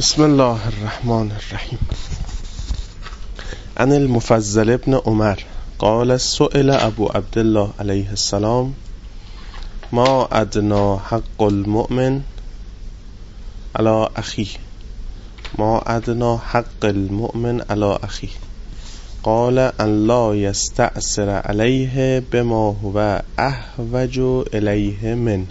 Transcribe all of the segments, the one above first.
بسم الله الرحمن الرحیم. عن المفضل ابن عمر قال سئل ابو عبدالله علیه السلام ما ادنی حق المؤمن علی اخیه ما ادنی حق المؤمن علی اخیه قال ان لا یستأثر علیه بما هو احوج الیه منه.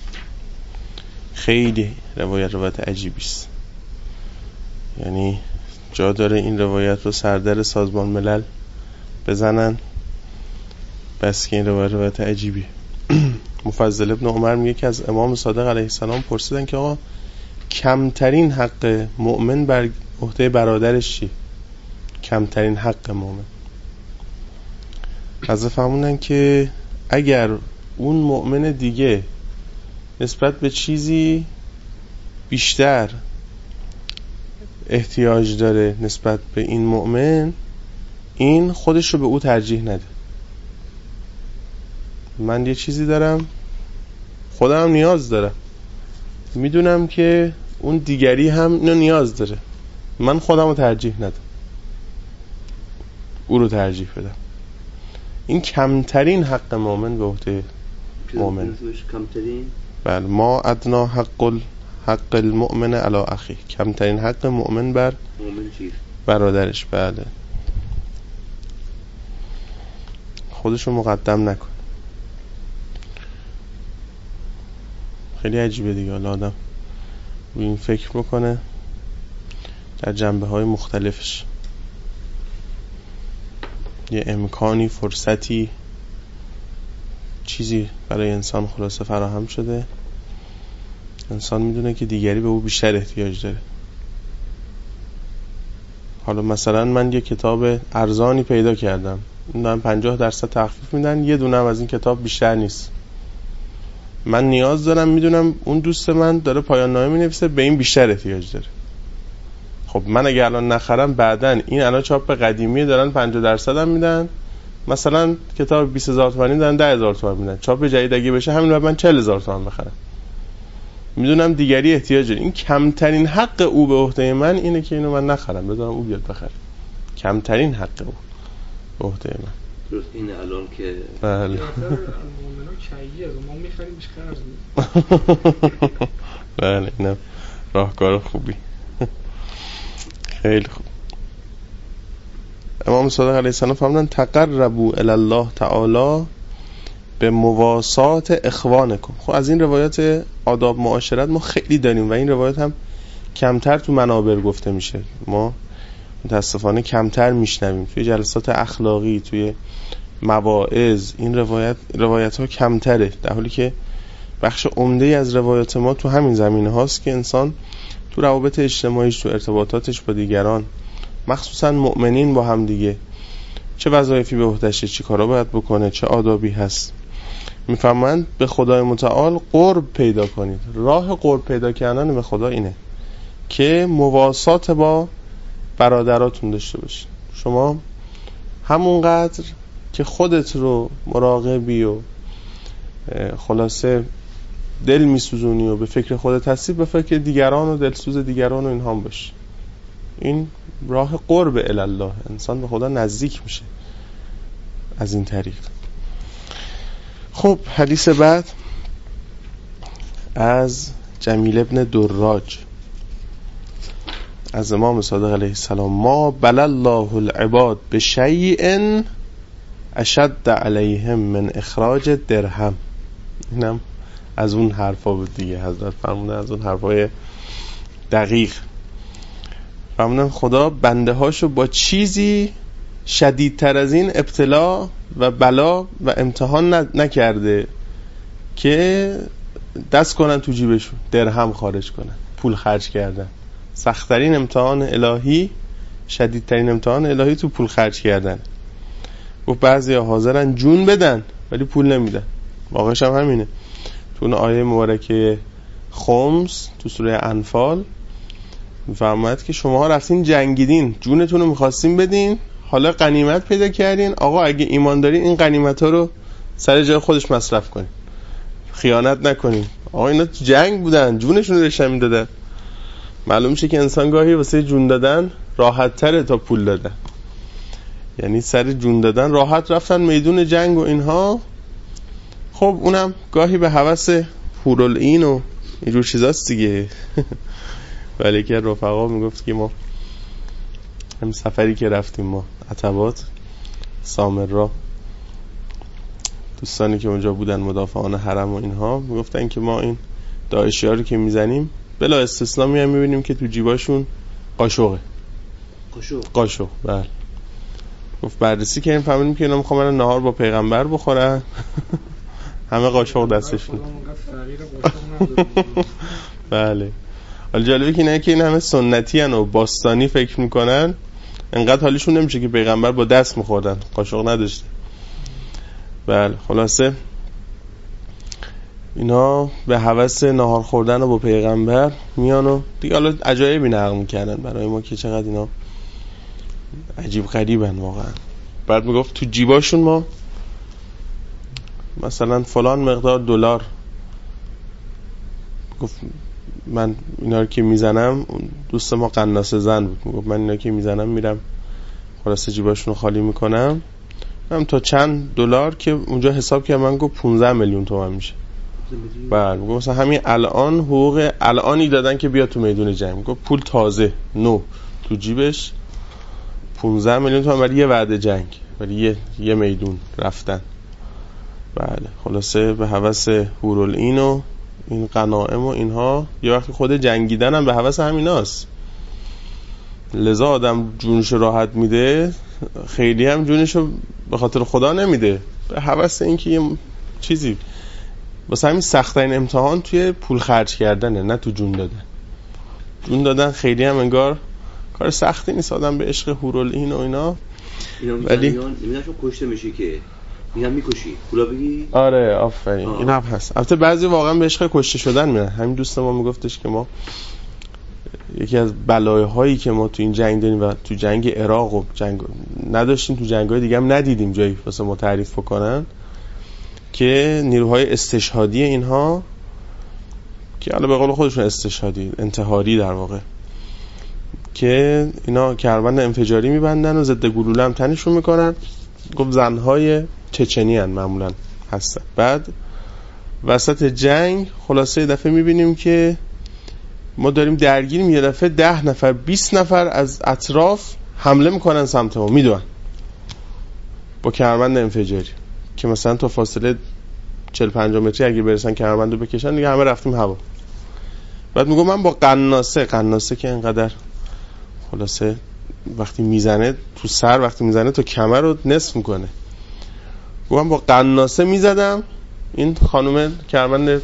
خیلی روایت عجیبی است، یعنی جا داره این روایت رو سردر سازمان ملل بزنن، بس که این روایت عجیبی. مفضل ابن عمر میگه که از امام صادق علیه السلام پرسیدن که آقا کمترین حق مؤمن بر عهده برادرش چی؟ کمترین حق مؤمن. حضرت فرمودن که اگر اون مؤمن دیگه نسبت به چیزی بیشتر احتیاج داره نسبت به این مؤمن، این خودش رو به او ترجیح نده. من یه چیزی دارم، خودم نیاز دارم، میدونم که اون دیگری هم اینو نیاز داره، من خودم رو ترجیح ندم، او رو ترجیح بدم. این کمترین حق مؤمن به عهده مؤمن. بله، ما ادنی حق المؤمن علی اخیه، کمترین حق مؤمن بر برادرش. بله، خودشو مقدم نکن. خیلی عجیبه دیگه. حالا آدم روی این فکر بکنه در جنبه های مختلفش. یه امکانی، فرصتی، چیزی برای انسان خلاصه فراهم شده، انسان میدونه که دیگری به او بیشتر احتیاج داره. حالا مثلا من یه کتاب ارزانی پیدا کردم، اون 50% تخفیف میدن، یه دونه هم از این کتاب بیشتر نیست، من نیاز دارم، میدونم اون دوست من داره پایان نامه مینویسه، به این بیشتر احتیاج داره. خب من اگه الان نخرم، بعدن این الان چاپ قدیمی دارن 50% هم میدن، مثلا کتاب 20,000 تومانی دارن 10,000 تومان میدن، چاپ جدید اگه بشه همین بعد من 40,000 تومان بخرم. میدونم دیگری احتیاج داره. این کمترین حق او به عهده من اینه که اینو من نخرم، بذارم او بیاد بخره. کمترین حق او به عهده من. درست اینه الان که بله مومنا چایی از ما میخریمش قرض. بله، اینم راهکار خوبی. خیلی خوب. امام صادق علیه السلام فرمودن تقربوا الی الله تعالی به مواسات اخوانکم. خب از این روایات آداب معاشرت ما خیلی داریم و این روایات هم کمتر تو منابر گفته میشه، ما متاسفانه کمتر میشنویم توی جلسات اخلاقی، توی مواعظ. این روایت ها کمتره، در حالی که بخش عمده از روایات ما تو همین زمینه هاست که انسان تو روابط اجتماعیش، تو ارتباطاتش با دیگران، مخصوصا مؤمنین با هم دیگه، چه وظایفی به عهده‌شه، چه کارا باید بکنه، چه آدابی هست. میفهمند به خدای متعال قرب پیدا کنید. راه قرب پیدا کردن به خدا اینه که مواسات با برادراتون داشته باشید. شما همونقدر که خودت رو مراقبی و خلاصه دل میسوزونی و به فکر خودت هستی، به فکر دیگران و دلسوز دیگران و اینها هم باش. این راه قرب الله، انسان به خدا نزدیک میشه از این طریق. خب حدیث بعد از جمیل ابن دراج از امام صادق علیه السلام: ما بل الله العباد بشیء اشد علیهم من اخراج درهم. اینم از اون حرفا بود دیگه. حضرت فرمودن از اون حرفای دقیق. فرمودن خدا بنده هاشو با چیزی شدیدتر از این ابتلا و بلا و امتحان نکرده که دست کنن تو جیبشون درهم خارج کنن، پول خرج کردن. سخت‌ترین امتحان الهی، شدیدترین امتحان الهی تو پول خرج کردن. و بعضیا حاضرن جون بدن ولی پول نمیدن. واقعش هم همینه. تو اون آیه مبارکه خمس تو سوره انفال میفرماید که شماها رفتین جنگیدین، جونتون رو میخواستین بدین، حالا غنیمت پیدا کردین، آقا اگه ایمان دارین این غنیمت ها رو سر جای خودش مصرف کنین، خیانت نکنین. آقا اینا تو جنگ بودن، جونشون رو داشتن میدادن. معلوم میشه که انسان گاهی واسه جون دادن راحت تره تا پول دادن، یعنی سر جون دادن راحت رفتن میدون جنگ و اینها. خب اونم گاهی به هوس حورالعین و اینجور چیزاست دیگه. ولی که رفقا میگفت که ما هم سفری که رفتیم ما عتبات سامرا، دوستانی که اونجا بودن مدافعان حرم و اینها میگفتن که ما این داعشی‌ها رو که میزنیم بلا استثنا میبینیم که تو جیباشون قاشقه. قاشق بله. گفت بررسی کردیم فهمیدیم که اینا میخوان نهار با پیغمبر بخورن. همه قاشق دستشون. بله. حالا جالبه که نه که این همه سنتی ان و باستانی فکر میکنن، انقدر حالیشون نمیشه که پیغمبر با دست میخوردن، قاشق نداشته. بله خلاصه اینا به هوس نهار خوردن و با پیغمبر میان و دیگه حالا عجایبی نقل میکردن برای ما که چقدر اینا عجیب غریبن واقعا. بعد میگفت تو جیباشون ما مثلا فلان مقدار دلار، گفت من اینا رو که میزنم، دوست ما قناصه زن بود، میگفت من اینا که میزنم میرم خلاصه جیباشون رو خالی میکنم، هم تا چند دلار که اونجا حساب کردم من گفت 15 میلیون تومان میشه. بله میگفت مثلا همین الان حقوق الانی دادن که بیا تو میدون جنگ، گفت پول تازه نو تو جیبش 15 میلیون تومان برای یه وعده جنگ، برای یه میدون رفتن. بله خلاصه به هوس حورالعین و این غنائم و اینها، یه وقتی خود جنگیدن هم به هوس همیناست. لذا آدم جونشو راحت میده، خیلی هم جونشو به خاطر خدا نمیده، به هوس این که یه چیزی واسه همین سخت‌ترین امتحان توی پول خرج کردنه، نه تو جون دادن. جون دادن خیلی هم انگار کار سختی نیست، آدم به عشق حورالعین و اینا ولی نمیدونم کشته میشه که میگم میکشی پولا بگی. آره آفرین این هم هست. البته بعضی واقعا به عشق کشته شدن میرن. همین دوست ما میگفتش که ما یکی از بلایه‌هایی که ما تو این جنگ داریم و تو جنگ عراق و جنگ نداشتیم، تو جنگ‌های دیگه هم ندیدیم جایی واسه ما تعریف بکنن، که نیروهای استشهادی اینها که حالا به قول خودشون استشهادی انتحاری در واقع، که اینا کمربند انفجاری میبندن و ضد گلوله هم تنشون میکنن. گفت زنهای چچنی ان معمولا هستن. بعد وسط جنگ خلاصه دفعه میبینیم که ما داریم درگیریم، یه دفعه 10 نفر 20 نفر از اطراف حمله میکنن سمت ما، میدونن با کمربند انفجاری که مثلا تا فاصله 40-50 متری اگه برسن کمربند رو بکشن دیگه همه رفتیم هوا. بعد میگم من با قناصه که اینقدر خلاصه وقتی میزنه تو سر، وقتی میزنه تو کمر رو نصف میکنه، من با قناصه میزدم، این خانم کمربند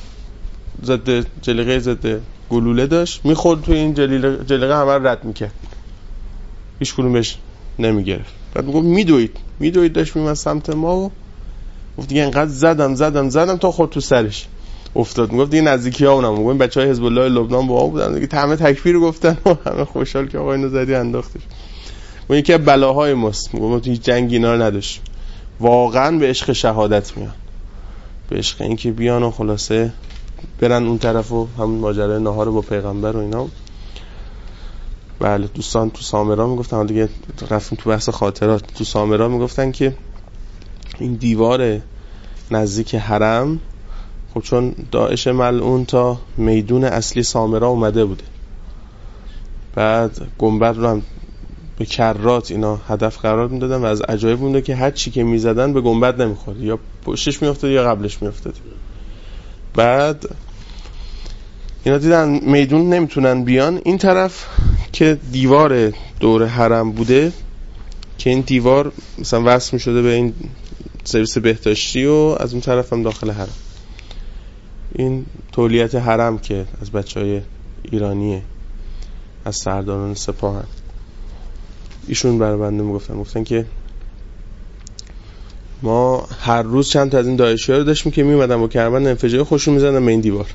ضد گلوله داشت، میخورد تو این جلیقه همه رو رد میکرد، هیچ کدوم بهش نمیگرفت. بعد میگم میدوید داشت میمد سمت ما و گفت دیگه اینقدر زدم تا خورد تو سرش افتاد. میگفت دیگه نزدیکی ها اونم، میگم بچهای حزب الله لبنان با ما بودن دیگه، همه تکبیر گفتن و همه خوشحال که آقا اینو زدی انداختش. اون یکی از بلاهای ماست، میگم تو هیچ جنگ اینا رو نداشت، واقعا به عشق شهادت میان، به عشق این که بیان و خلاصه برن اون طرف و همون ماجرای نهار با پیغمبر و اینا. بله دوستان تو سامرا میگفتن، دیگه رفتیم تو بحث خاطرات، تو سامرا میگفتن که این دیوار نزدیک حرم، خب چون داعش ملعون تا میدون اصلی سامرا اومده بوده، بعد گنبد رو هم به کرات اینا هدف قرار میدادن و از عجایب بوده که هر چی که میزدن به گنبد نمیخورد، یا پشتش میافتاد یا قبلش میافتاد. بعد اینا دیدن میدون نمیتونن بیان این طرف که دیوار دور حرم بوده، که این دیوار مثلا وصل میشده به این سرویس بهداشتی و از اون طرف هم داخل حرم. این تولیت حرم که از بچهای ایرانیه، از سرداران سپاهن، ایشون برای بنده گفتن که ما هر روز چند تا از این داعشی‌ها رو داشتیم که میومدن با کمربند انفجاری خوشون میزدن به این دیوار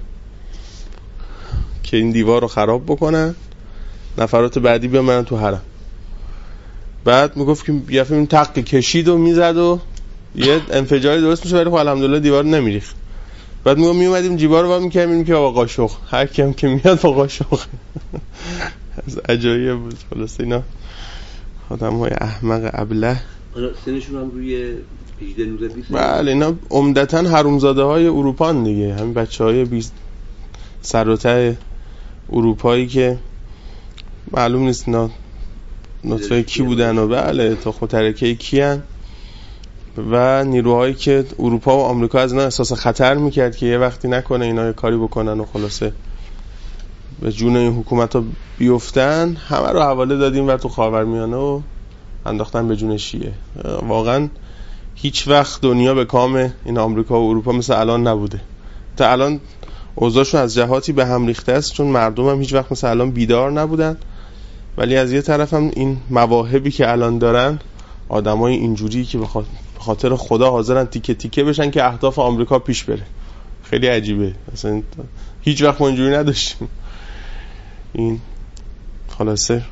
که این دیوار رو خراب بکنن، نفرات بعدی بیامدن تو حرم. بعد میگفت که یه فیلم تق کشید و میزد و یه انفجاری درست میشه، ولی خب الحمدلله دیوار نمیریخت. بعد ما می اومدیم جیبا رو وا می‌کردیم که آقا قاشق، هر کیم که میاد با قاشق. از عجایب بود. خلاص اینا آدم‌های احمق ابله. سنشون هم روی 18 19 20. بله اینا عمدتاً حرومزاده‌های اروپان دیگه، همین بچه‌های 20 سر و ته اروپایی که معلوم نیست اینا نطفه کی بودن و بله تخم ترکه کیان و نیروهایی که اروپا و آمریکا از اینا احساس خطر میکرد که یه وقتی نکنه اینا یه کاری بکنن و خلاصه به جون این حکومت‌ها بیفتن، همه رو حواله دادیم و تو خاورمیانه و انداختن به جون شیعه. واقعا هیچ وقت دنیا به کام این آمریکا و اروپا مثل الان نبوده. تا الان اوضاعشون از جهاتی به هم ریخته است، چون مردم هم هیچ وقت مثل الان بیدار نبودن، ولی از یه طرف هم این مواهبی که الان دارن، آدمای اینجوری که به خاطر خدا حاضرن تیکه تیکه بشن که اهداف آمریکا پیش بره. خیلی عجیبه، اصلا هیچ وقت ما اینجوری نداشتیم. این خلاصه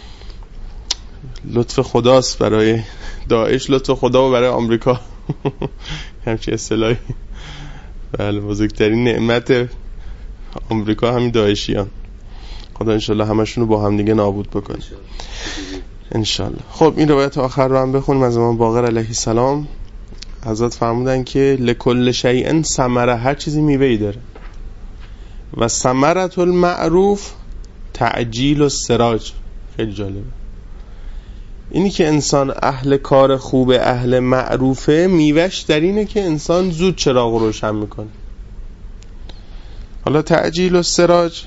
لطف خداست برای داعش، لطف خدا و برای آمریکا. همچین اصطلاحی. بله بزرگترین نعمت آمریکا همین داعشیان. خدا انشالله همشون رو با هم دیگه نابود بکنه انشالله. خب این روایت آخر رو هم بخونیم از امام باقر علیه السلام. حضرت فرمودن که لکل شیء ثمره، هر چیزی میوه‌ای داره و ثمرة المعروف تعجیل السراج. خیلی جالبه اینی که انسان اهل کار خوبه، اهل معروفه، میوهش در اینه که انسان زود چراغ رو روشن میکنه. حالا تعجیل السراج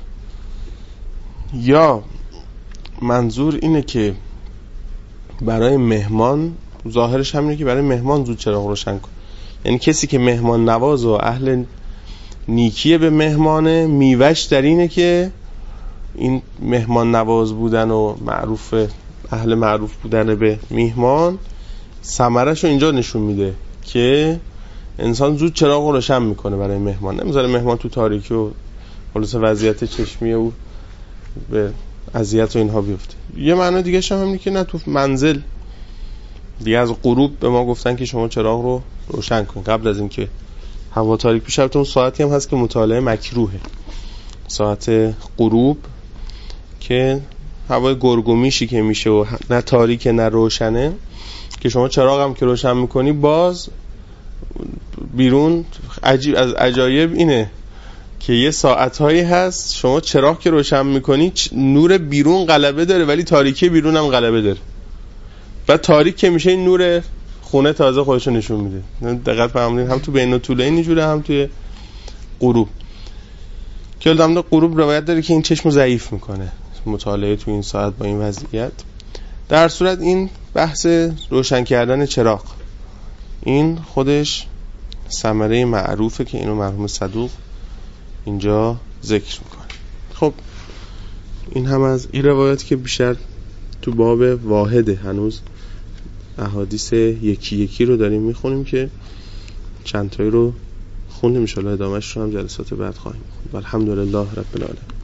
یا منظور اینه که برای مهمان، ظاهرش همینه که برای مهمان زود چراغ روشن کن، یعنی کسی که مهمان نواز و اهل نیکیه به مهمانه، میوهش در اینه که این مهمان نواز بودن و اهل معروف بودن به میهمان ثمره‌شو اینجا نشون میده که انسان زود چراغ روشن میکنه برای مهمان، نمیذاره مهمان تو تاریکی و خلاص وضعیت چشمی او به اذیت و اینها بیفته. یه معنی دیگه هم اینه که نه تو منزل دیگه از غروب به ما گفتن که شما چراغ رو روشن کن قبل از اینکه هوا تاریک بشه. البته اون ساعتی هم هست که مطالعه مکروهه، ساعت غروب که هوای گرگومیشی که میشه و نه تاریک نه روشنه، که شما چراغ هم که روشن میکنی باز بیرون عجیب از عجایب اینه که یه ساعتهایی هست شما چراغ که روشن میکنی نور بیرون غلبه داره ولی تاریکی بیرون هم غلبه داره و تاریک که میشه این نور خونه تازه خودشو نشون میده. دقت فرمودین هم تو بین الطولین اینجوره هم توی غروب. که البته غروب روایت داره که این چشمو ضعیف میکنه مطالعه تو این ساعت با این وضعیت. در صورت این بحث روشن کردن چراغ این خودش ثمره معروفه که اینو مرحوم صدوق اینجا ذکر میکنه. خب این هم از این روایت که بیشتر تو باب واحده، هنوز احادیث یکی یکی رو داریم میخونیم که چند تایی رو خوندیم، ان شاء الله ادامه‌اش رو هم جلسات بعد خواهیم خوند. الحمدلله رب العالمین.